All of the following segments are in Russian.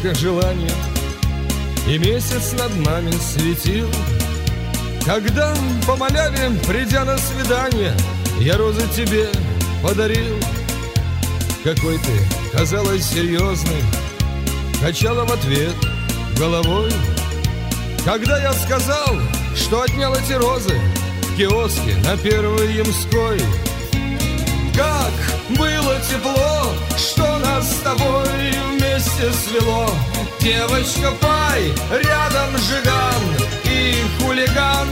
облако желания, и месяц над нами светил. Когда по маляве, придя на свидание, я розы тебе подарил. Какой ты, казалось, серьезный, качала в ответ головой. Когда я сказал, что отнял эти розы в киоске на Первой Ямской. Как было тепло, что нас с тобой вместе свело. Девочка Пай, рядом Жиган и хулиган.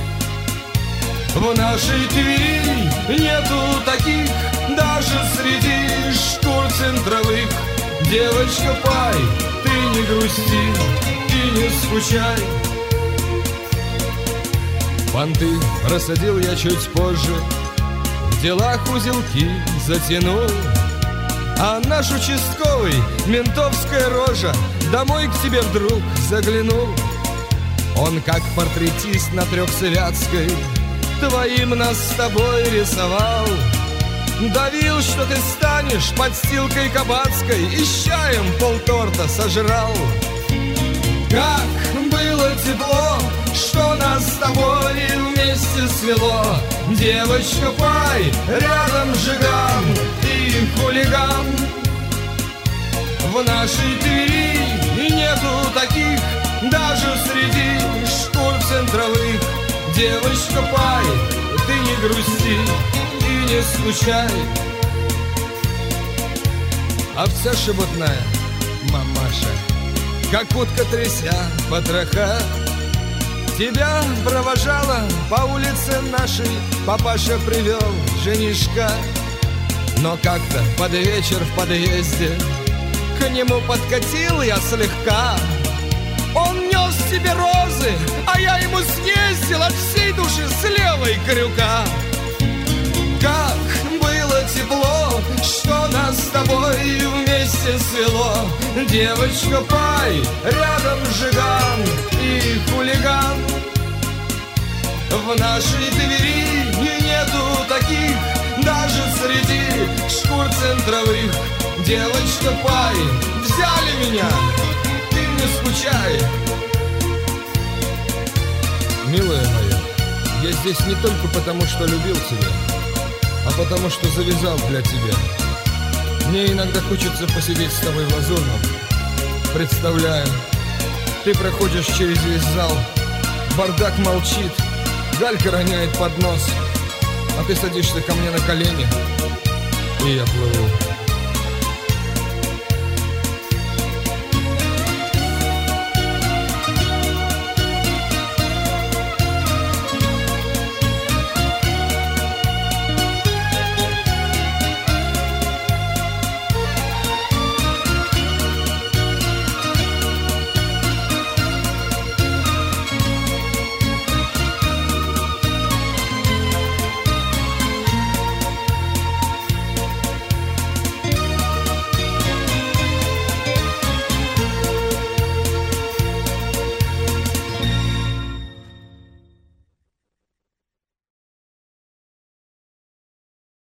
В нашей Твери нету таких, даже среди шкур центровых. Девочка Пай, ты не грусти и не скучай. Понты рассадил я чуть позже, в делах узелки затянул. А наш участковый, ментовская рожа, домой к тебе вдруг заглянул. Он как портретист на Трехсвятской твоим нас с тобой рисовал. Давил, что ты станешь подстилкой кабацкой, и с чаем полторта сожрал. Как было тепло, что нас с тобой вместе свело. Девочка Пай, рядом Жиган и хулиган. В нашей Твери нету таких, даже среди шкур центровых. Девочка Пай, ты не грусти и не скучай. Овца шебутная, мамаша, как утка тряся потроха, тебя провожала по улице нашей, папаша привел женишка. Но как-то под вечер в подъезде к нему подкатил я слегка. Он нес тебе розы, а я ему съездил от всей души с левой крюка. Как было тепло, что нас с тобой вместе свело. Девочка Пай, рядом Жиган и хулиган. В нашей Твери нету таких, даже среди шкур центровых. Девочка Пай, взяли меня, ты не скучай. Милая моя, я здесь не только потому, что любил тебя, а потому, что завязал для тебя. Мне иногда хочется посидеть с тобой в Лазурном. Представляю, ты проходишь через весь зал, бардак молчит, Галька роняет поднос, а ты садишься ко мне на колени, и я плыву.